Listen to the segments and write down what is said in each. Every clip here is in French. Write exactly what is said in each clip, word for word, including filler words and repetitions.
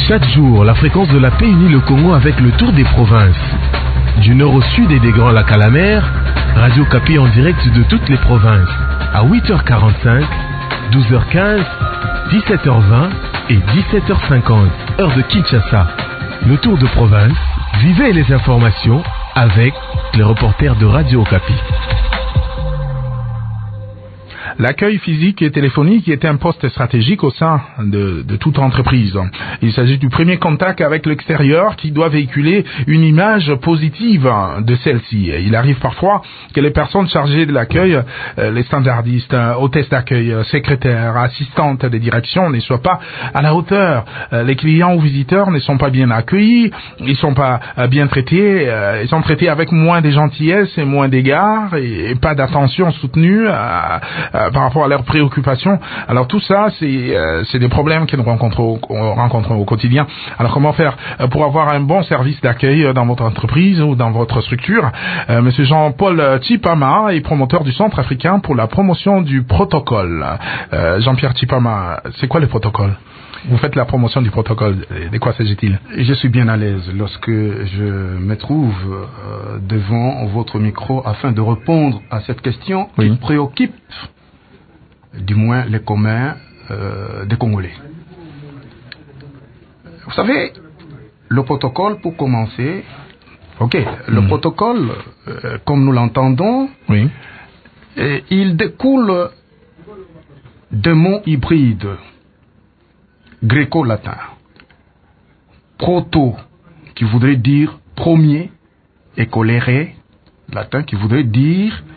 Chaque jour, la fréquence de la paix unit le Congo avec le tour des provinces. Du nord au sud et des Grands Lacs à la mer, Radio Okapi en direct de toutes les provinces. À huit heures quarante-cinq, douze heures quinze, dix-sept heures vingt et dix-sept heures cinquante, heure de Kinshasa. Le tour de province, vivez les informations avec les reporters de Radio Okapi. L'accueil physique et téléphonique est un poste stratégique au sein de, de toute entreprise. Il s'agit du premier contact avec l'extérieur qui doit véhiculer une image positive de celle-ci. Il arrive parfois que les personnes chargées de l'accueil, les standardistes, hôtesses d'accueil, secrétaires, assistantes de direction ne soient pas à la hauteur. Les clients ou visiteurs ne sont pas bien accueillis, ils sont pas bien traités, ils sont traités avec moins de gentillesse et moins d'égards et pas d'attention soutenue à, à par rapport à leurs préoccupations. Alors tout ça, c'est euh, c'est des problèmes que nous rencontrons, rencontrons au quotidien. Alors comment faire pour avoir un bon service d'accueil dans votre entreprise ou dans votre structure? euh, Monsieur Jean-Paul Tchipama est promoteur du Centre africain pour la promotion du protocole. Euh, Jean-Pierre Tchipama, c'est quoi le protocole? Vous faites la promotion du protocole. De quoi s'agit-il? Je suis bien à l'aise lorsque je me trouve euh, devant votre micro afin de répondre à cette question oui. qui préoccupe du moins les communs euh, des Congolais. Vous savez, le protocole, pour commencer, ok, le mmh. protocole, euh, comme nous l'entendons, oui. euh, il découle de mots hybrides gréco-latins. Proto, qui voudrait dire premier, et coléré, latin, qui voudrait dire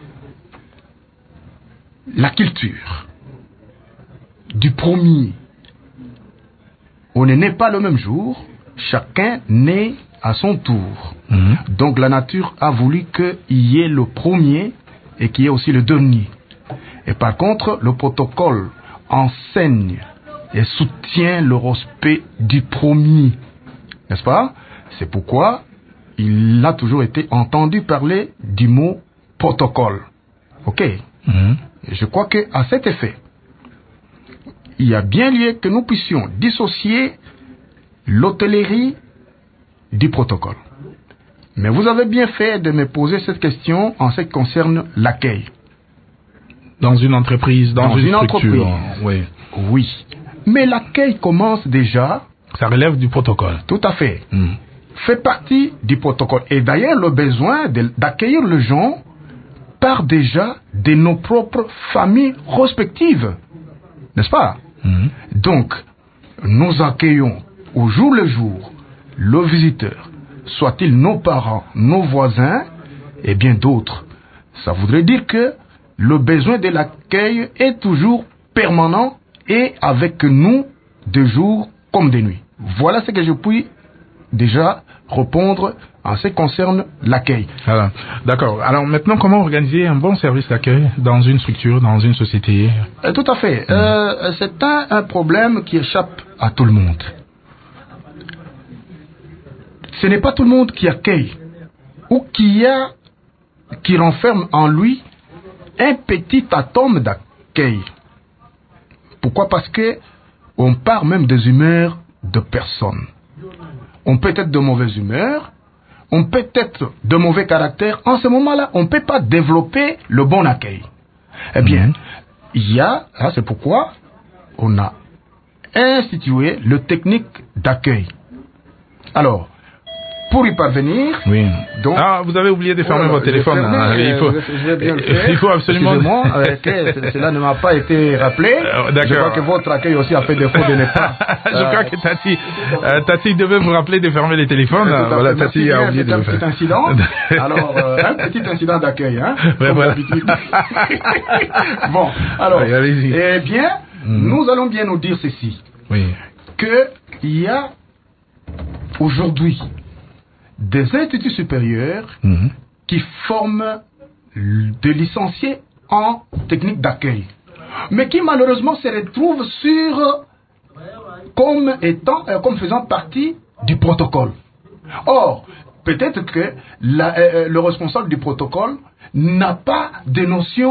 la culture du premier. On ne naît pas le même jour, chacun naît à son tour. Mmh. Donc la nature a voulu qu'il y ait le premier et qu'il y ait aussi le dernier. Et par contre, le protocole enseigne et soutient le respect du premier. N'est-ce pas? C'est pourquoi il a toujours été entendu parler du mot protocole. Ok? Mmh. Et je crois qu'à cet effet, il y a bien lieu que nous puissions dissocier l'hôtellerie du protocole. Mais vous avez bien fait de me poser cette question en ce qui concerne l'accueil. Dans une entreprise, dans, dans une, une structure. Entreprise, oui. Oui. Mais l'accueil commence déjà... Ça relève du protocole. Tout à fait. Mmh. Fait partie du protocole. Et d'ailleurs, le besoin de, d'accueillir les gens part déjà de nos propres familles respectives. N'est-ce pas? Mmh. Donc, nous accueillons au jour le jour le visiteur, soit-il nos parents, nos voisins et bien d'autres. Ça voudrait dire que le besoin de l'accueil est toujours permanent et avec nous de jour comme de nuit. Voilà ce que je puis déjà répondre en ce qui concerne l'accueil. Voilà. D'accord. Alors maintenant, comment organiser un bon service d'accueil dans une structure, dans une société? euh, Tout à fait. Mmh. Euh, c'est un, un problème qui échappe à tout le monde. Ce n'est pas tout le monde qui accueille ou qui a, qui renferme en lui un petit atome d'accueil. Pourquoi? Parce que on part même des humeurs de personnes. On peut être de mauvaise humeur, on peut être de mauvais caractère. En ce moment-là, on ne peut pas développer le bon accueil. Eh bien, il y a, hein, c'est pourquoi on a institué le technique d'accueil. Alors, pour y parvenir... Oui. Donc, ah, vous avez oublié de fermer oh, votre téléphone. Fermé, hein, il, faut, je vais bien le faire. Il faut absolument... Excusez-moi, euh, cela ne m'a pas été rappelé. Euh, d'accord. Je crois que votre accueil aussi a fait défaut de ne pas... je euh, crois que Tati, euh, Tati devait vous rappeler de fermer les téléphones. Euh, voilà, Tati bien, a oublié de le faire. C'est un petit incident. Alors, euh, un petit incident d'accueil, hein, ouais, comme voilà. d'habitude. Bon, alors, ouais, allez-y. Eh bien, mm. nous allons bien nous dire ceci. Oui. Qu'il y a aujourd'hui des instituts supérieurs mmh. qui forment des licenciés en technique d'accueil, mais qui malheureusement se retrouvent sur comme étant euh, comme faisant partie du protocole. Or, peut-être que la, euh, le responsable du protocole n'a pas de notion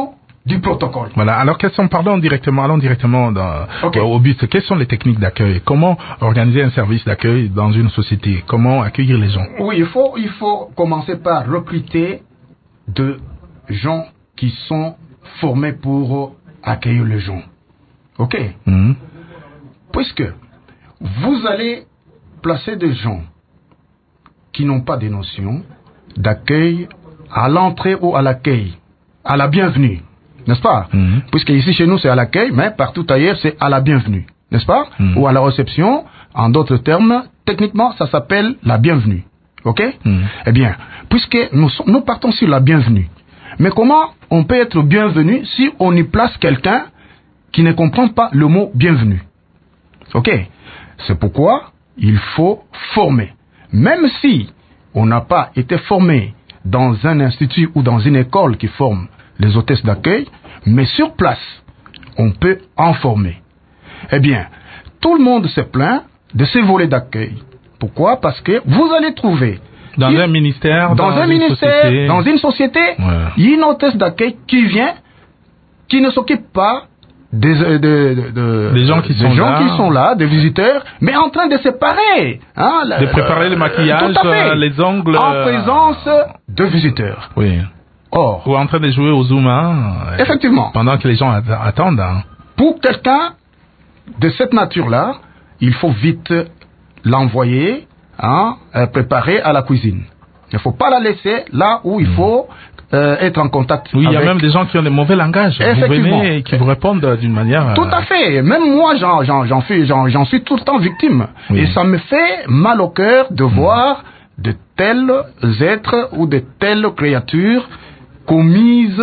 du protocole. Voilà. Alors, quels sont, pardon, directement, allons directement dans, Okay. au but. Quelles sont les techniques d'accueil? Comment organiser un service d'accueil dans une société? Comment accueillir les gens? Oui, il faut, il faut commencer par recruter de gens qui sont formés pour accueillir les gens. Ok? Mhm. Puisque vous allez placer des gens qui n'ont pas des notions d'accueil à l'entrée ou à l'accueil, à la bienvenue, n'est-ce pas? Mhm. Puisque ici chez nous c'est à l'accueil, mais partout ailleurs c'est à la bienvenue, n'est-ce pas? Mhm. Ou à la réception, en d'autres termes, techniquement ça s'appelle la bienvenue. Ok? Mhm. Eh bien, puisque nous, so- nous partons sur la bienvenue, mais comment on peut être bienvenu si on y place quelqu'un qui ne comprend pas le mot bienvenue? Ok? C'est pourquoi il faut former. Même si on n'a pas été formé dans un institut ou dans une école qui forme les hôtesses d'accueil, mais sur place, on peut en former. Eh bien, tout le monde se plaint de ces volets d'accueil. Pourquoi? Parce que vous allez trouver Dans il- un ministère, dans, dans un une ministère, société. dans une société, Ouais. il y a une hôtesse d'accueil qui vient, qui ne s'occupe pas des, euh, de, de, de- Des gens qui des sont gens là. qui sont là, des visiteurs, mais en train de séparer, hein, De préparer le maquillage, tout à fait, euh, les ongles, en euh, présence de visiteurs. Oui. Or, Ou en train de jouer aux Zuma. euh, effectivement, Pendant que les gens att- attendent. Hein. pour quelqu'un de cette nature-là, il faut vite l'envoyer, hein, euh, préparer à la cuisine. Il ne faut pas la laisser là où il faut euh, être en contact Oui, il y a avec... même des gens qui ont des mauvais langages. Vous Effectivement. venez et qui vous répondent euh, d'une manière... Tout euh, à fait. Même moi, j'en, j'en, j'en, fais, j'en, j'en suis tout le temps victime. Oui. Et ça me fait mal au cœur de voir de tels êtres ou de telles créatures commises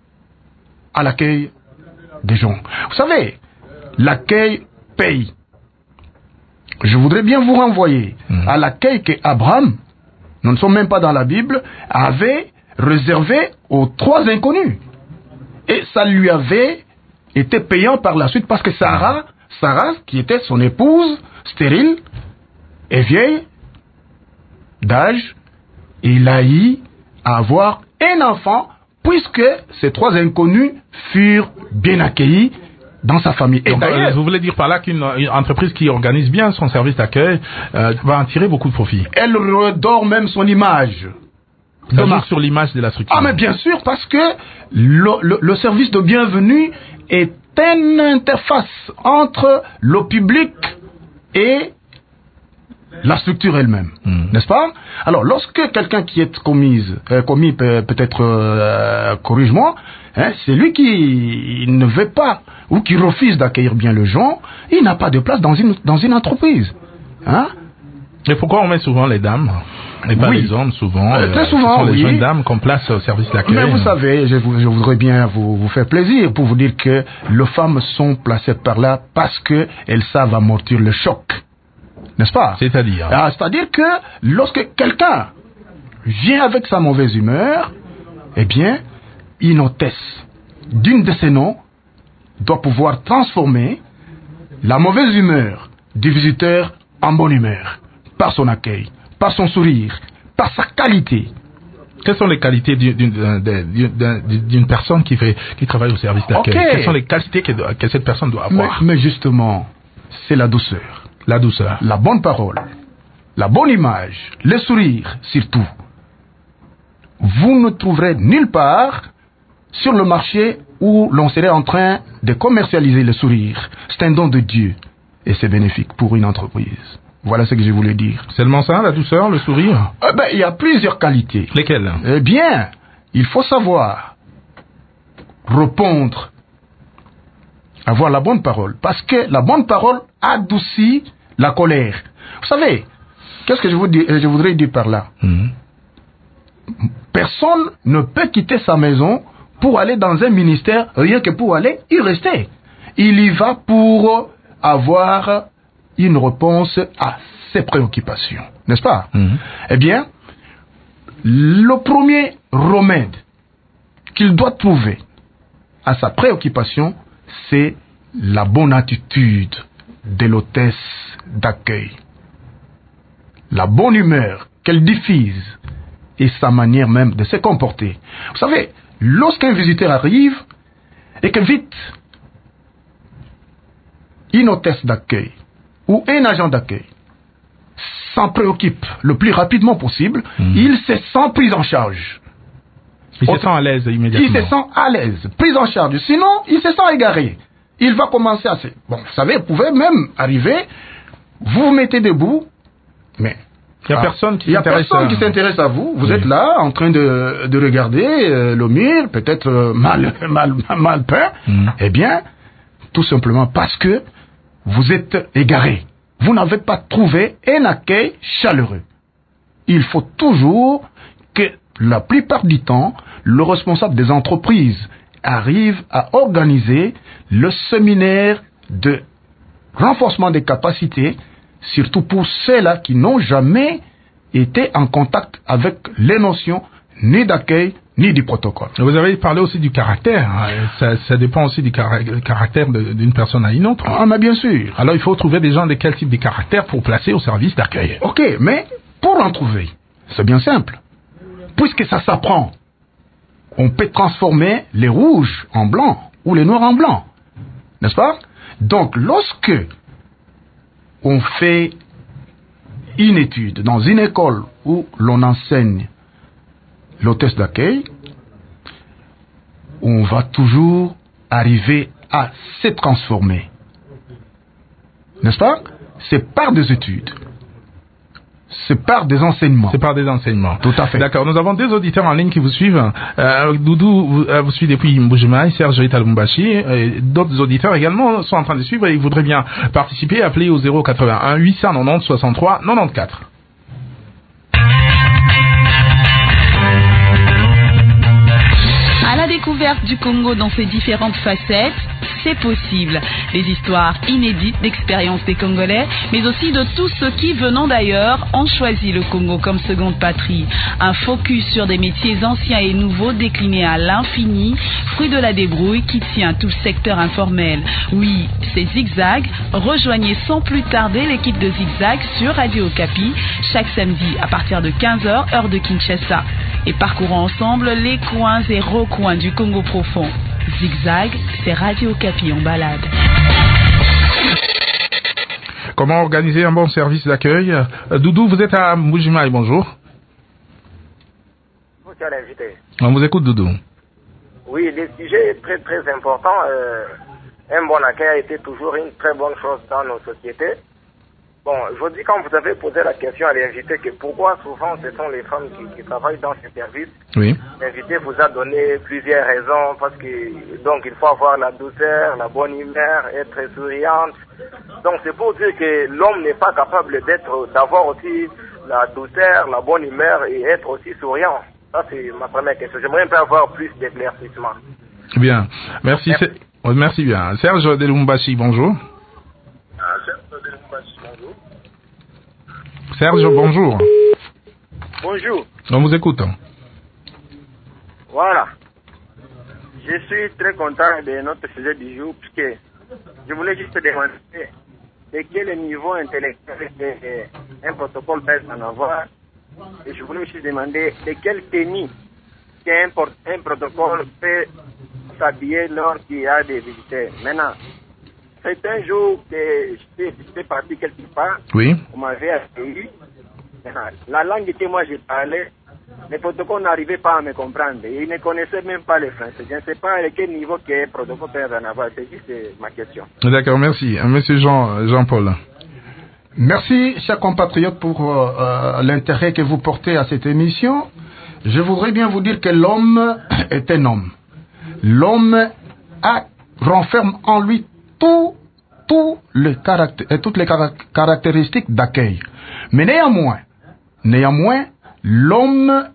à l'accueil des gens. Vous savez, l'accueil paye. Je voudrais bien vous renvoyer Mhm. à l'accueil qu'Abraham, nous ne sommes même pas dans la Bible, avait réservé aux trois inconnus. Et ça lui avait été payant par la suite parce que Sarah, Sarah, qui était son épouse, stérile et vieille d'âge, il a eu à avoir un enfant puisque ces trois inconnus furent bien accueillis dans sa famille. Et Donc, euh, d'ailleurs, vous voulez dire par là qu'une une entreprise qui organise bien son service d'accueil euh, va en tirer beaucoup de profit. elle redore même son image. Ça de joue marque. sur l'image de la structure. Ah mais bien sûr, parce que le, le- le service de bienvenue est une interface entre le public et la structure elle-même, Mm. n'est-ce pas? Alors, lorsque quelqu'un qui est commise, euh, commis peut- peut-être, euh, corrige-moi, hein, c'est lui qui ne veut pas ou qui refuse d'accueillir bien les gens, il n'a pas de place dans une, dans une entreprise. Hein? Et pourquoi on met souvent les dames et pas Oui. les hommes souvent Euh, très Ce souvent, sont les oui. jeunes dames qu'on place au service d'accueil. Mais vous savez, je, vous- je voudrais bien vous, vous faire plaisir pour vous dire que les femmes sont placées par là parce qu'elles savent amortir le choc. N'est-ce pas? C'est-à-dire Ah, c'est-à-dire que lorsque quelqu'un vient avec sa mauvaise humeur, eh bien, une hôtesse d'une de ces noms doit pouvoir transformer la mauvaise humeur du visiteur en bonne humeur par son accueil, par son sourire, par sa qualité. Quelles sont les qualités d'une- d'une d'une- d'une personne qui, fait, qui travaille au service d'accueil? Ok. Quelles sont les qualités que, doit- que cette personne doit Mais, avoir? mais justement, c'est la douceur, La douceur. la bonne parole, la bonne image, le sourire surtout. Vous ne trouverez nulle part sur le marché où l'on serait en train de commercialiser le sourire. C'est un don de Dieu et c'est bénéfique pour une entreprise. Voilà ce que je voulais dire. Seulement ça, la douceur, le sourire? Eh ben, il y a plusieurs qualités. Lesquelles? Eh bien, il faut savoir répondre, avoir la bonne parole, parce que la bonne parole adoucit la colère. Vous savez, qu'est-ce que je, vous dis, je voudrais dire par là? Mhm. Personne ne peut quitter sa maison pour aller dans un ministère, rien que pour aller y rester. Il y va pour avoir une réponse à ses préoccupations, n'est-ce pas? Mhm. Eh bien, le premier remède qu'il doit trouver à sa préoccupation, c'est la bonne attitude de l'hôtesse d'accueil. La bonne humeur qu'elle diffuse et sa manière même de se comporter. Vous savez, lorsqu'un visiteur arrive, et que vite, une hôtesse d'accueil ou un agent d'accueil s'en préoccupe le plus rapidement possible, mmh. il se sent pris en charge. Il se sent à l'aise immédiatement. Il se sent à l'aise, pris en charge. Sinon, il se sent égaré. Il va commencer à se... Bon, vous savez, vous pouvez même arriver, vous vous mettez debout, mais... Il n'y a personne qui s'intéresse à... qui s'intéresse à vous. Vous oui. êtes là, en train de, de regarder euh, le mur, peut-être euh, mal, mal, mal peint. Mm. Eh bien, tout simplement parce que vous êtes égaré. Vous n'avez pas trouvé un accueil chaleureux. Il faut toujours que, la plupart du temps, le responsable des entreprises arrive à organiser le séminaire de renforcement des capacités, surtout pour ceux-là qui n'ont jamais été en contact avec les notions ni d'accueil ni du protocole. Vous avez parlé aussi du caractère. Hein. Ça, ça dépend aussi du caractère d'une personne à une autre. Ah, mais bien sûr. Alors il faut trouver des gens de quel type de caractère pour placer au service d'accueil. Ok, mais pour en trouver, c'est bien simple. Puisque ça s'apprend, on peut transformer les rouges en blanc ou les noirs en blanc. N'est-ce pas? Donc lorsque on fait une étude dans une école où l'on enseigne l'hôtesse d'accueil, on va toujours arriver à se transformer. N'est-ce pas? C'est par des études. C'est par des enseignements. C'est par des enseignements. Tout à fait. D'accord. Nous avons deux auditeurs en ligne qui vous suivent. Euh, Doudou vous, euh, vous suit depuis Mbujimaï, Serge Italumbashi. Et d'autres auditeurs également sont en train de suivre et ils voudraient bien participer. Appelez au zéro quatre-vingt-un huit cent quatre-vingt-dix soixante-trois quatre-vingt-quatorze. À la découverte du Congo dans ses différentes facettes, c'est possible. Des histoires inédites d'expériences des Congolais, mais aussi de tous ceux qui, venant d'ailleurs, ont choisi le Congo comme seconde patrie. Un focus sur des métiers anciens et nouveaux déclinés à l'infini, fruit de la débrouille qui tient tout le secteur informel. Oui, c'est Zigzag. Rejoignez sans plus tarder l'équipe de Zigzag sur Radio Okapi, chaque samedi à partir de quinze heures, heure de Kinshasa. Et parcourons ensemble les coins et recoins du Congo profond. Zigzag, c'est Radio Okapi en balade. Comment organiser un bon service d'accueil? Doudou, vous êtes à Mbujimaï, bonjour. Bonjour l'invité. On vous écoute, Doudou. Oui, le sujet est très très important. Euh, un bon accueil a été toujours une très bonne chose dans nos sociétés. Bon, aujourd'hui, quand vous avez posé la question à l'invité que pourquoi souvent ce sont les femmes qui, qui travaillent dans ces services, oui. L'invité vous a donné plusieurs raisons parce que donc il faut avoir la douceur, la bonne humeur, être souriante. Donc c'est pour dire que l'homme n'est pas capable d'être, d'avoir aussi la douceur, la bonne humeur et être aussi souriant. Ça c'est ma première question. J'aimerais pas avoir plus d'éclaircissement. Bien, merci. Merci, merci bien. Serge Delumbashi, bonjour. Serge, bonjour. Bonjour. On vous écoute. Voilà. Je suis très content de notre sujet du jour, puisque je voulais juste demander de quel niveau intellectuel un protocole peut en avoir. Et je voulais juste demander de quelle tenue qu'un un protocole peut s'habiller lorsqu'il y a des visiteurs. Maintenant, c'est un jour que j'étais parti quelque part. Oui. On m'avait accueilli. La langue que moi j'ai parlé, les protocoles n'arrivaient pas à me comprendre. Ils ne connaissaient même pas le français. Je ne sais pas à quel niveau que protocole peut en avoir. C'est juste ma question. D'accord, merci. Monsieur Jean, Jean-Paul. Merci, chers compatriotes, pour euh, l'intérêt que vous portez à cette émission. Je voudrais bien vous dire que l'homme est un homme. L'homme a, renferme en lui tout, tout le caractère, toutes les caractéristiques d'accueil. Mais néanmoins, néanmoins, l'homme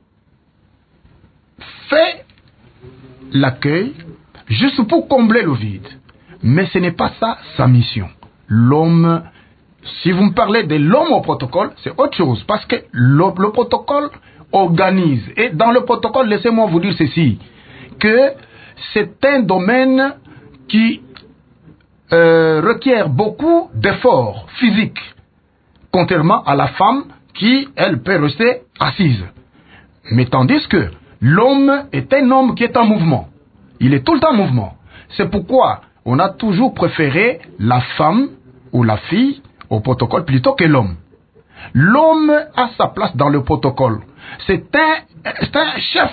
fait l'accueil juste pour combler le vide. Mais ce n'est pas ça sa mission. L'homme, si vous me parlez de l'homme au protocole, c'est autre chose. Parce que le, le protocole organise. Et dans le protocole, laissez-moi vous dire ceci, que c'est un domaine qui euh, requiert beaucoup d'efforts physiques, contrairement à la femme qui, elle, peut rester assise. Mais tandis que l'homme est un homme qui est en mouvement. Il est tout le temps en mouvement. C'est pourquoi on a toujours préféré la femme ou la fille au protocole plutôt que l'homme. L'homme a sa place dans le protocole. C'est un, c'est un chef.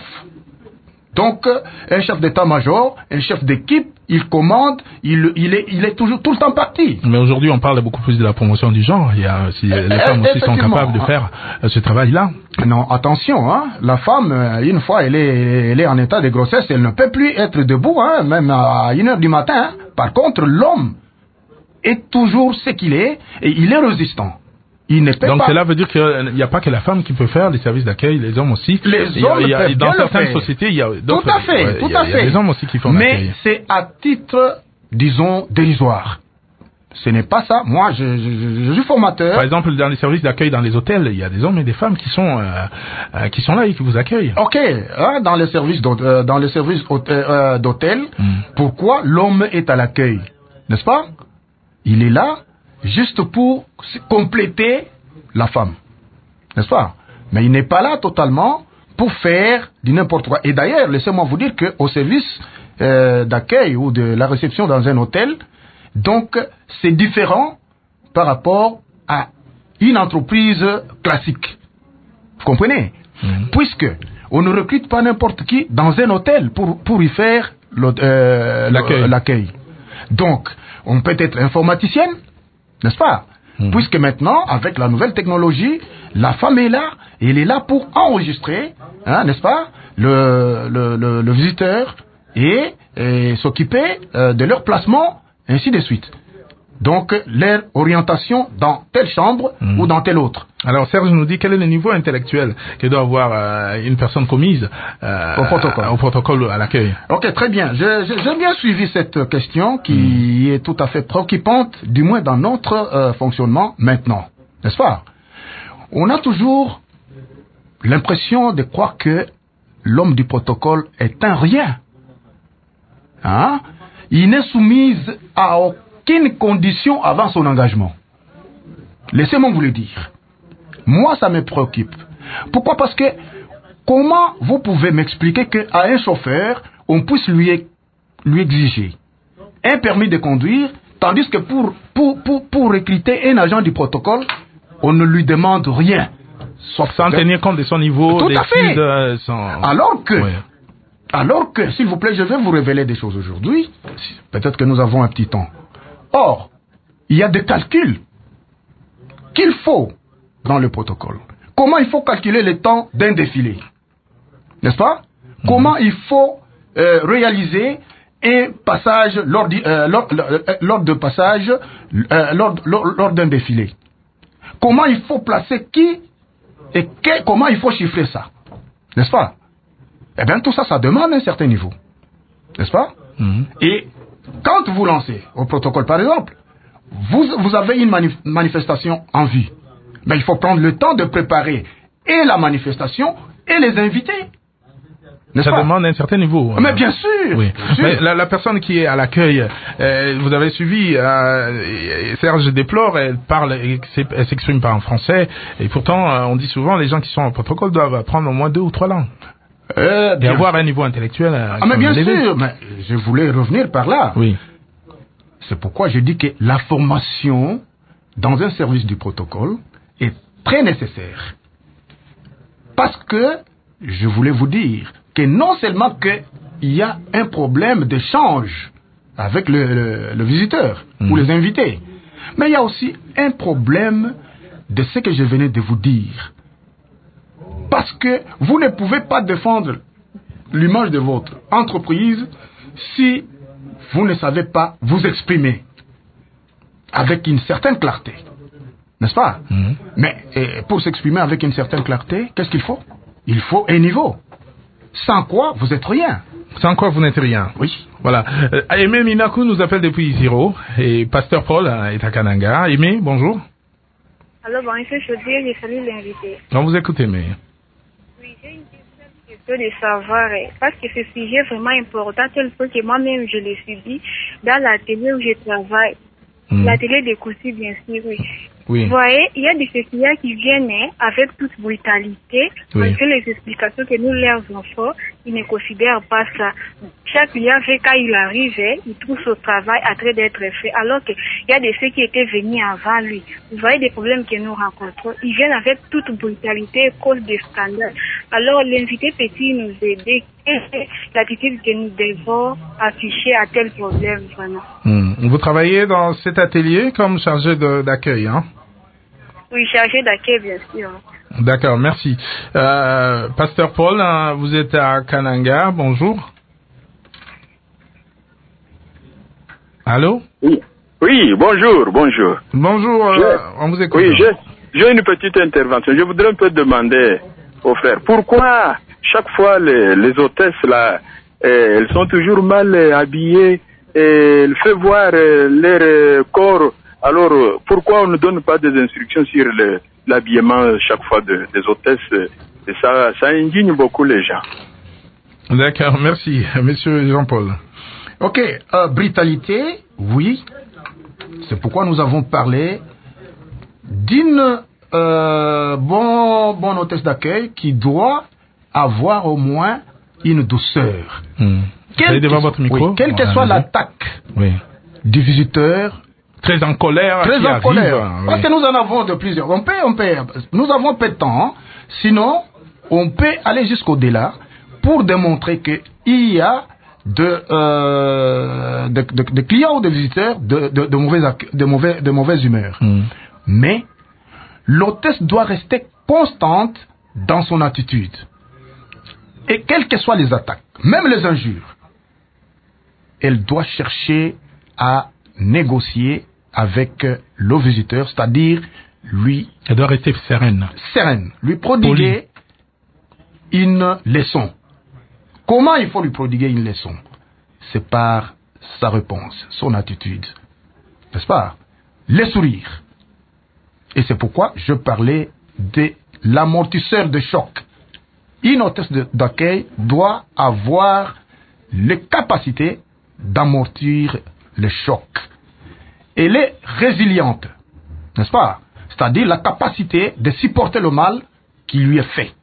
Donc, un chef d'état-major, un chef d'équipe, il commande, il, il, est, il est toujours tout le temps parti. Mais aujourd'hui, on parle beaucoup plus de la promotion du genre. Il y a, si les euh, femmes aussi sont capables de faire euh, ce travail-là. Non, attention, hein, la femme, une fois elle est, elle est en état de grossesse, elle ne peut plus être debout, hein, même à une heure du matin. Hein. Par contre, l'homme est toujours ce qu'il est et il est résistant. Il ne peut Donc pas... cela veut dire qu'il n'y a pas que la femme qui peut faire les services d'accueil, les hommes aussi. Les il y a, hommes il y a, peuvent dans bien certaines le faire. sociétés, il y a Tout à fait, ouais, tout il y a, à il y a fait. des hommes aussi qui font Mais l'accueil. c'est à titre, disons, dérisoire. Ce n'est pas ça. Moi, je, je, je suis formateur. Par exemple, dans les services d'accueil dans les hôtels, il y a des hommes et des femmes qui sont euh, euh, qui sont là et qui vous accueillent. Ok, hein, dans les services d'hôtel, euh, dans les services hôtel, euh, d'hôtel Mm. pourquoi l'homme est à l'accueil, n'est-ce pas? Il est là juste pour compléter la femme, n'est-ce pas? Mais il n'est pas là totalement pour faire du n'importe quoi. Et d'ailleurs, laissez-moi vous dire qu'au service euh, d'accueil ou de la réception dans un hôtel, donc c'est différent par rapport à une entreprise classique. Vous comprenez? Mmh. Puisque on ne recrute pas n'importe qui dans un hôtel pour, pour y faire le, euh, l'accueil. l'accueil. Donc, on peut être informaticienne, n'est-ce pas? Mmh. Puisque maintenant, avec la nouvelle technologie, la femme est là, et elle est là pour enregistrer, hein, n'est-ce pas, le, le, le, le visiteur et, et s'occuper euh, de leur placement, ainsi de suite. Donc, leur orientation dans telle chambre mmh. ou dans telle autre. Alors, Serge nous dit quel est le niveau intellectuel que doit avoir euh, une personne commise euh, au protocole, au protocole à l'accueil. Ok, très bien. Je, je, j'ai bien suivi cette question qui mmh. est tout à fait préoccupante, du moins dans notre euh, fonctionnement maintenant, n'est-ce pas? On a toujours l'impression de croire que l'homme du protocole est un rien. Hein? Il n'est soumis à aucune condition avant son engagement. Laissez-moi vous le dire. Moi, ça me préoccupe. Pourquoi? Parce que comment vous pouvez m'expliquer qu'à un chauffeur, on puisse lui, lui exiger un permis de conduire, tandis que pour, pour, pour, pour recruter un agent du protocole, on ne lui demande rien. Sauf sans que... tenir compte de son niveau Tout à fait. De son... Alors que... Ouais. Alors que, s'il vous plaît, je vais vous révéler des choses aujourd'hui. Peut-être que nous avons un petit temps. Or, il y a des calculs qu'il faut dans le protocole. Comment il faut calculer le temps d'un défilé? N'est-ce pas? Mmh. Comment il faut euh, réaliser un passage lors, euh, lors, lors de passage euh, lors, lors, lors d'un défilé? Comment il faut placer qui et que, comment il faut chiffrer ça? N'est-ce pas? Eh bien, tout ça, ça demande un certain niveau. N'est-ce pas? Mmh. Et quand vous lancez au protocole, par exemple, vous, vous avez une manif- manifestation en vue. Mais il faut prendre le temps de préparer et la manifestation et les invités. Ça pas? demande un certain niveau. Mais bien sûr. Oui. Bien sûr. Mais la, la personne qui est à l'accueil, euh, vous avez suivi, euh, Serge déplore, elle parle, elle s'exprime pas en français, et pourtant, euh, on dit souvent, les gens qui sont au protocole doivent apprendre au moins deux ou trois langues. Euh, et avoir un niveau intellectuel. Euh, ah mais bien élevé. sûr, mais je voulais revenir par là. Oui. C'est pourquoi je dis que la formation dans un service du protocole est très nécessaire. Parce que je voulais vous dire que non seulement qu'il y a un problème d'échange avec le, le, le visiteur mmh. ou les invités, mais il y a aussi un problème de ce que je venais de vous dire. Parce que vous ne pouvez pas défendre l'image de votre entreprise si vous ne savez pas vous exprimer avec une certaine clarté. N'est-ce pas? Mmh. Mais pour s'exprimer avec une certaine clarté, qu'est-ce qu'il faut? Il faut un niveau. Sans quoi, vous n'êtes rien. Sans quoi, vous n'êtes rien. Oui. Voilà. Euh, Aimé Minaku nous appelle depuis Ziro et Pasteur Paul est à Kananga. Aimé, bonjour. Alors, bon, il faut je dire, je salue l'invité. On vous écoute, Aimé. Oui, j'ai une question de savoir, parce que ce sujet est vraiment important, tel point que moi-même je l'ai subi dans la télé où je travaille. Mmh. La télé de Koussi, bien sûr, oui. Oui. Vous voyez, il y a des enseignants qui viennent avec toute brutalité, oui. malgré les explications que nous leur offrons. ils ne considèrent pas ça. Chaque client fait quand il arrive, il trouve son travail en train d'être fait, alors qu'il y a des ceux qui étaient venus avant lui. Vous voyez des problèmes que nous rencontrons. Ils viennent avec toute brutalité à cause des scandales. Alors l'invité peut-il nous aider? Quelle est l'attitude que nous devons afficher à tel problème vraiment? Hmm. Vous travaillez dans cet atelier comme chargé de, d'accueil, hein? Oui, chargé d'accueil, bien sûr. D'accord, merci. Euh, Pasteur Paul, hein, vous êtes à Kananga, bonjour. Allô? Oui, oui, bonjour, bonjour. Bonjour, euh, on vous écoute. Oui, j'ai, j'ai une petite intervention. Je voudrais un peu demander aux frères, pourquoi chaque fois les, les hôtesses, là, euh, elles sont toujours mal euh, habillées, et elles font voir euh, leur euh, corps. Alors, euh, pourquoi on ne donne pas des instructions sur le, l'habillement chaque fois de, des hôtesses? Et ça, ça indigne beaucoup les gens. D'accord, merci, monsieur Jean-Paul. Ok, euh, brutalité, oui. C'est pourquoi nous avons parlé d'une euh, bon, bonne hôtesse d'accueil qui doit avoir au moins une douceur. Hmm. Quelle, devant votre micro, oui, quelle que voilà, soit l'attaque oui. du visiteur, très en colère, très qui en arrive, colère, oui. parce que nous en avons de plusieurs. On peut, on peut, nous avons peu de temps, hein. Sinon on peut aller jusqu'au-delà pour démontrer que il y a de, euh, de, de, de clients ou de visiteurs de, de, de, mauvaise, de, mauvais, de mauvaise humeur. Mm. Mais l'hôtesse doit rester constante dans son attitude. Et quelles que soient les attaques, même les injures, elle doit chercher à négocier avec le visiteur, c'est-à-dire lui... Elle doit rester sereine. Sereine. Lui prodiguer Poli. une leçon. Comment il faut lui prodiguer une leçon? C'est par sa réponse, son attitude. N'est-ce pas? Les sourires. Et c'est pourquoi je parlais de l'amortisseur de choc. Une hôtesse d'accueil doit avoir les capacités d'amortir le choc. Elle est résiliente, n'est-ce pas? C'est-à-dire la capacité de supporter le mal qui lui est fait.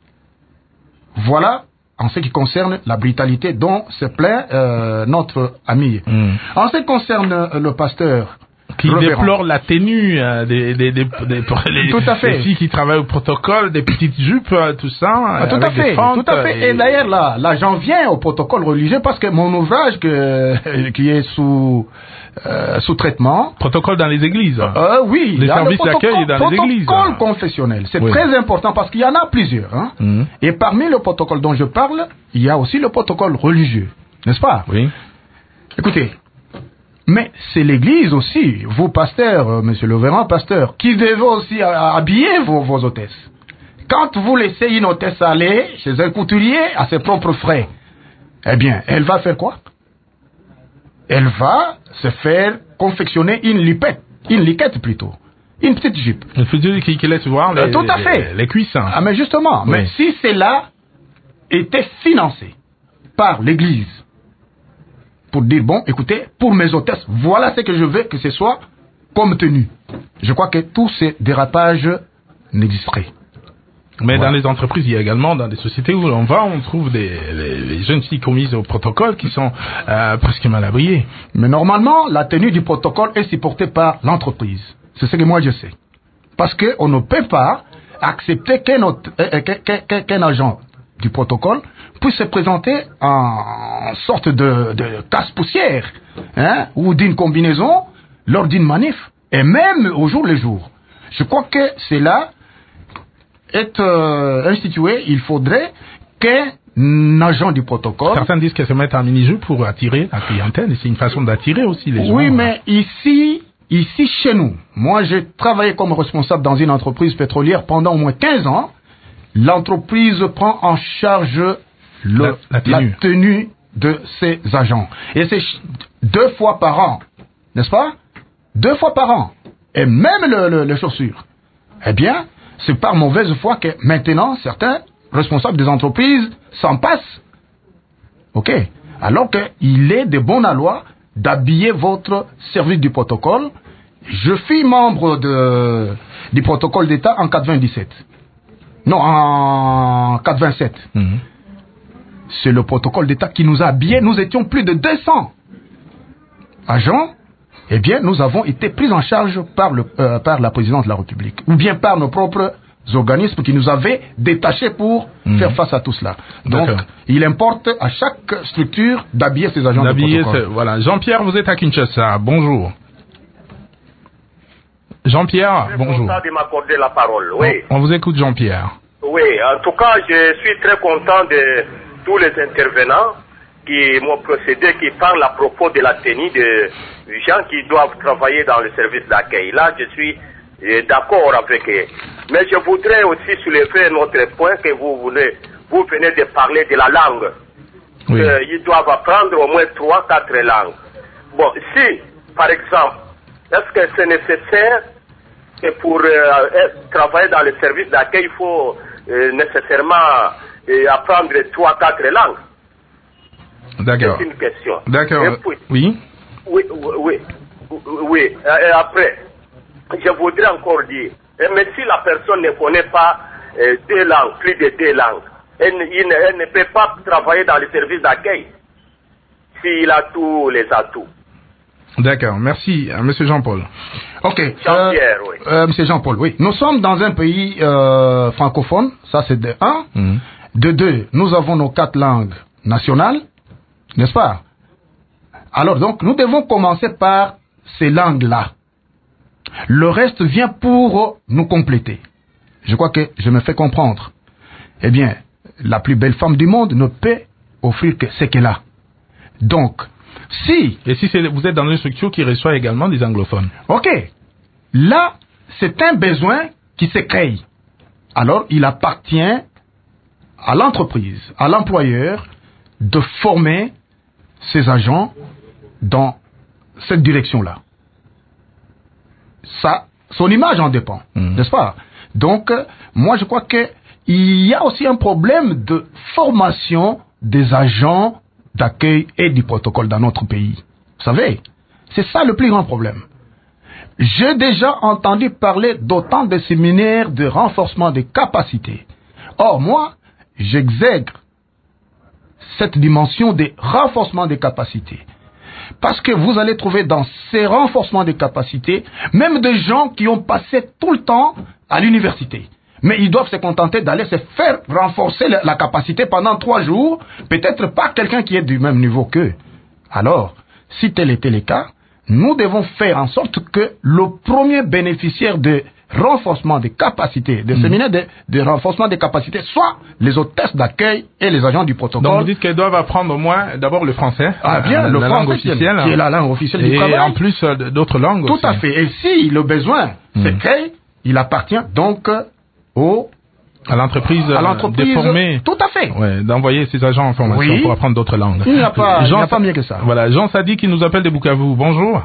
Voilà en ce qui concerne la brutalité dont se plaint euh, notre ami. Mm. En ce qui concerne euh, le pasteur qui Reverend. déplore la tenue euh, des, des, des, des, pour les, tout à fait. les filles qui travaillent au protocole, des petites jupes, euh, tout ça. Ah, tout, à fait, fentes, tout à fait. Et, et d'ailleurs, là, là j'en viens au protocole religieux parce que mon ouvrage que, qui est sous, euh, sous traitement... Protocole dans les églises. Euh, oui. Les services d'accueil dans les églises. Protocole confessionnel. C'est oui. très important parce qu'il y en a plusieurs. Hein. Mm. Et parmi le protocole dont je parle, il y a aussi le protocole religieux. N'est-ce pas? Oui. Écoutez. Mais c'est l'église aussi, vous pasteurs, monsieur le Reverend pasteur, qui devez aussi habiller vos, vos hôtesses. Quand vous laissez une hôtesse aller chez un couturier à ses propres frais, eh bien, elle va faire quoi? Elle va se faire confectionner une lipette, une liquette plutôt, une petite jupe. Une petite jupe qui, qui laisse voir les, euh, tout à fait. les, les cuisses. Hein. Ah, mais justement, oui. mais si cela était financé par l'église, pour dire, bon, écoutez, pour mes hôtesses, voilà ce que je veux que ce soit comme tenue. Je crois que tous ces dérapages n'existeraient. Mais voilà. Dans les entreprises, il y a également, dans des sociétés où on va, on trouve des les, les jeunes filles commises au protocole qui sont euh, presque mal habillées. Mais normalement, la tenue du protocole est supportée par l'entreprise. C'est ce que moi je sais. Parce qu'on ne peut pas accepter qu'un, autre, euh, qu'un, qu'un agent du protocole puisse se présenter en sorte de, de casse-poussière, hein, ou d'une combinaison lors d'une manif, et même au jour le jour. Je crois que cela est euh, institué, il faudrait qu'un agent du protocole... Certains disent qu'elle se met en mini-jupe pour attirer la clientèle, et c'est une façon d'attirer aussi les gens. Oui, mais ici, ici chez nous, moi j'ai travaillé comme responsable dans une entreprise pétrolière pendant au moins quinze ans. L'entreprise prend en charge le, la, la, tenue. la tenue de ses agents. Et c'est deux fois par an, n'est-ce pas? Deux fois par an. Et même le, le, les chaussures. Eh bien, c'est par mauvaise foi que maintenant, certains responsables des entreprises s'en passent. OK. Alors qu'il est de bonne loi d'habiller votre service du protocole. Je suis membre de, du protocole d'État en quatre-vingt-dix-sept. Non, en quatre-vingt-sept. Mm-hmm. c'est le protocole d'État qui nous a habillés. Nous étions plus de deux cents agents. Eh bien, nous avons été pris en charge par, le, euh, par la présidence de la République, ou bien par nos propres organismes qui nous avaient détachés pour mmh. faire face à tout cela. Donc, il importe à chaque structure d'habiller ses agents de protocole. Voilà. Jean-Pierre, vous êtes à Kinshasa. Bonjour. Jean-Pierre, bonjour. Je suis content de m'accorder la parole. Oui. On, on vous écoute, Jean-Pierre. Oui, en tout cas, je suis très content de tous les intervenants qui m'ont procédé, qui parlent à propos de la tenue de gens qui doivent travailler dans le service d'accueil. Là, je suis euh, d'accord avec eux. Mais je voudrais aussi soulever un autre point que vous voulez, vous venez de parler de la langue. Oui. Euh, ils doivent apprendre au moins trois, quatre langues. Bon, si, par exemple, est-ce que c'est nécessaire que pour euh, travailler dans le service d'accueil, il faut euh, nécessairement euh, apprendre trois, quatre langues? D'accord. C'est une question. D'accord. Puis, oui. Oui, oui, oui. oui. Et après, je voudrais encore dire, mais si la personne ne connaît pas euh, deux langues, plus de deux langues, elle, elle, elle ne peut pas travailler dans le service d'accueil s'il a tous les atouts. D'accord, merci, euh, Monsieur Jean-Paul. Ok. Jean-Pierre, euh, oui. Euh, Monsieur Jean-Paul, oui. Nous sommes dans un pays euh, francophone, ça c'est de un. Mmh. De deux, nous avons nos quatre langues nationales, n'est-ce pas? Alors donc, nous devons commencer par ces langues-là. Le reste vient pour nous compléter. Je crois que je me fais comprendre. Eh bien, la plus belle femme du monde ne peut offrir que ce qu'elle a. Donc, si... Et si c'est, vous êtes dans une structure qui reçoit également des anglophones. Ok. Là, c'est un besoin qui se crée. Alors, il appartient à l'entreprise, à l'employeur, de former ses agents dans cette direction-là. Ça, son image en dépend, mmh. n'est-ce pas? Donc, moi, je crois que il y a aussi un problème de formation des agents d'accueil et du protocole dans notre pays. Vous savez, c'est ça le plus grand problème. J'ai déjà entendu parler d'autant de séminaires de renforcement des capacités. Or, moi, j'exègre cette dimension de renforcement des capacités. Parce que vous allez trouver dans ces renforcements des capacités, même des gens qui ont passé tout le temps à l'université. Mais ils doivent se contenter d'aller se faire renforcer la capacité pendant trois jours, peut-être pas quelqu'un qui est du même niveau qu'eux. Alors, si tel était le cas, nous devons faire en sorte que le premier bénéficiaire de renforcement des capacités, de mmh. séminaire de, de renforcement des capacités, soit les hôtesses d'accueil et les agents du protocole. Donc vous dites qu'elles doivent apprendre au moins d'abord le français, ah, bien, euh, le la français langue officielle, qui est la langue officielle du travail. Et en plus euh, d'autres langues Tout aussi. à fait. Et si le besoin mmh. se crée, il appartient donc au à l'entreprise, à l'entreprise de former, tout à fait, ouais, d'envoyer ses agents en formation oui. pour apprendre d'autres langues. Il n'y a pas, Jean, il n'y a pas mieux que ça. Voilà, Jean Sadi qui nous appelle de Bukavu. Bonjour.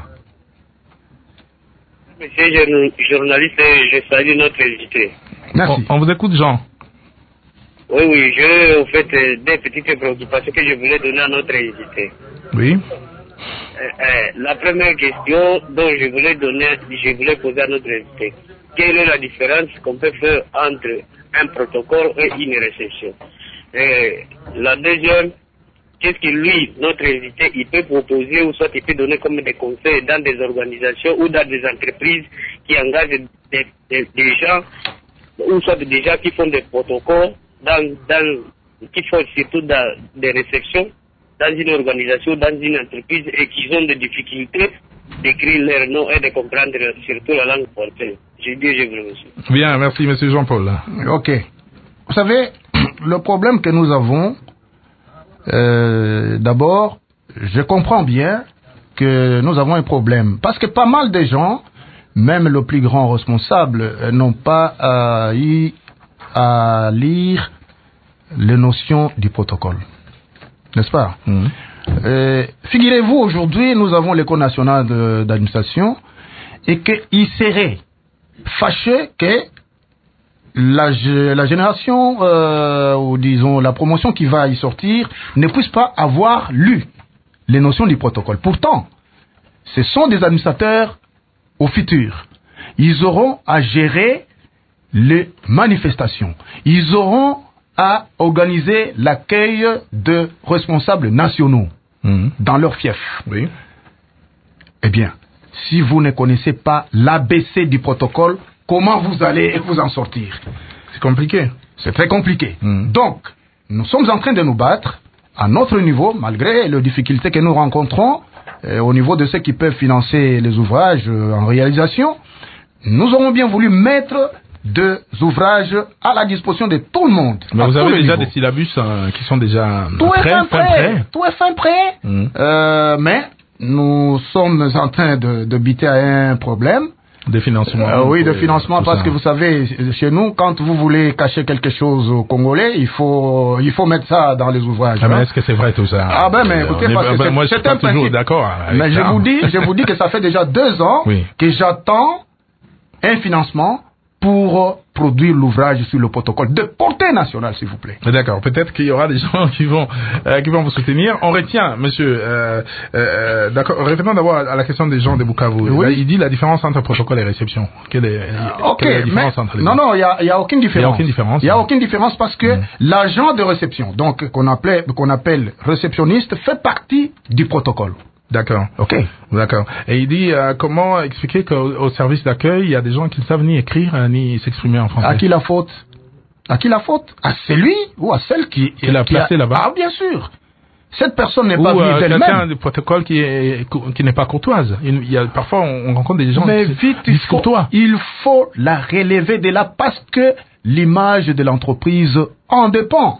Monsieur journaliste, je salue notre invité. Merci. On, on vous écoute, Jean. Oui, oui, j'ai en fait des petites préoccupations que je voulais donner à notre invité. Oui. Euh, euh, la première question dont je voulais donner, je voulais poser à notre invité. Quelle est la différence qu'on peut faire entre un protocole et une réception? Et la deuxième, qu'est-ce que lui, notre invité, il peut proposer ou soit il peut donner comme des conseils dans des organisations ou dans des entreprises qui engagent des, des, des gens ou soit des gens qui font des protocoles, dans, dans, qui font surtout dans des réceptions dans une organisation, dans une entreprise et qui ont des difficultés d'écrire leur nom et de comprendre surtout la langue française. Je dis, je vous remercie. Bien, merci, monsieur Jean-Paul. Ok. Vous savez, le problème que nous avons, euh, d'abord, je comprends bien que nous avons un problème. Parce que pas mal de gens, même le plus grand responsable, n'ont pas euh, eu à lire les notions du protocole. N'est-ce pas? Mmh. euh, Figurez-vous, aujourd'hui, nous avons l'École nationale de, d'administration et qu'il serait fâché que la, la génération, euh, ou disons la promotion qui va y sortir, ne puisse pas avoir lu les notions du protocole. Pourtant, ce sont des administrateurs au futur. Ils auront à gérer les manifestations. Ils auront à organiser l'accueil de responsables nationaux mmh. dans leur fief. Oui. Eh bien, si vous ne connaissez pas l'A B C du protocole, comment vous allez vous en sortir? C'est compliqué. C'est très compliqué. Mmh. Donc, nous sommes en train de nous battre à notre niveau, malgré les difficultés que nous rencontrons euh, au niveau de ceux qui peuvent financer les ouvrages euh, en réalisation. Nous aurons bien voulu mettre des ouvrages à la disposition de tout le monde. Mais vous avez déjà niveaux. des syllabus euh, qui sont déjà tout prêts, est fin fin prêt, prêt. Tout est fin prêt. Mmh. Euh, mais nous sommes en train de, de buter à un problème. De financement. Euh, oui, de financement, parce ça. que vous savez, chez nous, quand vous voulez cacher quelque chose aux Congolais, il faut, il faut mettre ça dans les ouvrages. Ah, hein. mais est-ce que c'est vrai tout ça? Ah ben, mais écoutez, est, parce que ben, c'est, moi, je c'est suis un pas toujours d'accord. Mais je ça. vous dis, je vous dis que ça fait déjà deux ans oui. que j'attends un financement pour produire l'ouvrage sur le protocole de portée nationale, s'il vous plaît. D'accord. Peut-être qu'il y aura des gens qui vont euh, qui vont vous soutenir. On retient, monsieur. Euh, euh, d'accord. Revenons d'abord à la question des gens de Bukavu. Oui. Là, il dit la différence entre protocole et réception. Quelle est, euh, ok. quelle est la différence mais, entre les non, deux? non, il y a, y a aucune différence. Il y a aucune différence. Il y a aucune différence parce que mmh. l'agent de réception, donc qu'on appelle qu'on appelle réceptionniste, fait partie du protocole. D'accord. Ok. D'accord. Et il dit euh, comment expliquer qu'au au service d'accueil, il y a des gens qui ne savent ni écrire euh, ni s'exprimer en français. À qui la faute? À qui la faute? À celui ou à celle qui, qui l'a placé a... là-bas. Ah, bien sûr. Cette personne n'est ou pas venue euh, d'elle-même. quelqu'un du protocole qui est qui n'est pas courtoise. Il y a parfois on rencontre des gens Mais qui vite, il faut, il faut la relever de là parce que l'image de l'entreprise en dépend.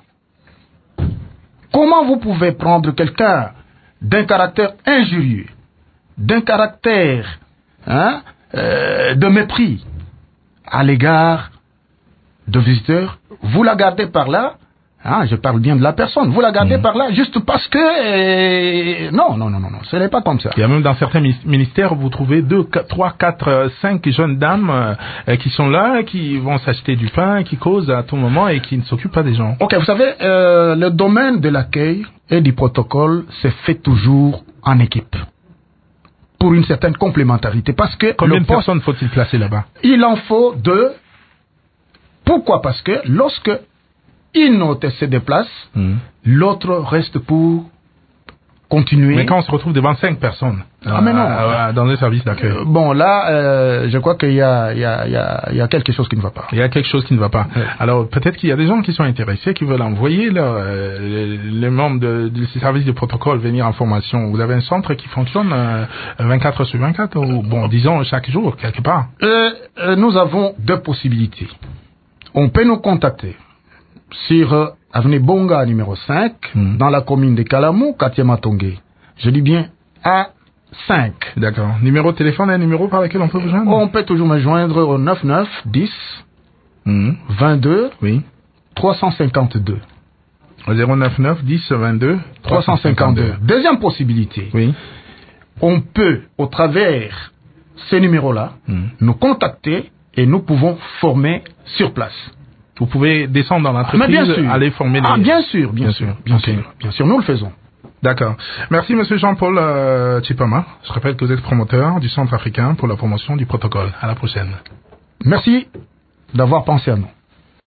Comment vous pouvez prendre quelqu'un d'un caractère injurieux, d'un caractère hein, euh, de mépris à l'égard de visiteurs, vous la gardez par là, hein, je parle bien de la personne, vous la gardez mmh. par là juste parce que... Euh, non, non, non, non, non, ce n'est pas comme ça. Il y a même dans certains ministères, vous trouvez deux, quatre, trois, quatre, cinq jeunes dames euh, qui sont là, qui vont s'acheter du pain, qui causent à tout moment et qui ne s'occupent pas des gens. Ok, vous savez, euh, le domaine de l'accueil et du protocole se fait toujours en équipe. Pour une certaine complémentarité. Parce que combien le de poste, personnes faut-il placer là-bas? Il en faut deux. Pourquoi? Parce que lorsque une hôtesse se déplace, mmh. l'autre reste pour continuer. Mais quand on se retrouve devant cinq personnes ah, mais non. Euh, dans un service d'accueil. Euh, bon, là, euh, je crois qu'il y a, il y, a, il y, a, il y a quelque chose qui ne va pas. Il y a quelque chose qui ne va pas. Ouais. Alors, peut-être qu'il y a des gens qui sont intéressés, qui veulent envoyer leur, euh, les, les membres de, du service de protocole venir en formation. Vous avez un centre qui fonctionne euh, vingt-quatre heures sur vingt-quatre, ou bon, disons chaque jour, quelque part. Euh, euh, nous avons deux possibilités. On peut nous contacter sur euh, avenue Bonga numéro cinq, mmh. dans la commune de Kalamou, quartier Matongé. Je dis bien A cinq. D'accord. Numéro de téléphone et un numéro par lequel on peut vous joindre? On peut toujours me joindre au neuf neuf dix mmh. vingt-deux oui. trois cent cinquante-deux. Au zéro neuf neuf dix vingt-deux trois cent cinquante-deux. Deuxième possibilité. Oui. On peut, au travers ces numéros-là, mmh. nous contacter et nous pouvons former sur place. Vous pouvez descendre dans l'entreprise, ah, aller former les... Ah, bien sûr, bien, bien sûr, sûr, bien okay. sûr, bien sûr, nous le faisons. D'accord. Merci, monsieur Jean-Paul euh, Chipama. Je rappelle que vous êtes promoteur du Centre africain pour la promotion du protocole. À la prochaine. Merci d'avoir pensé à nous.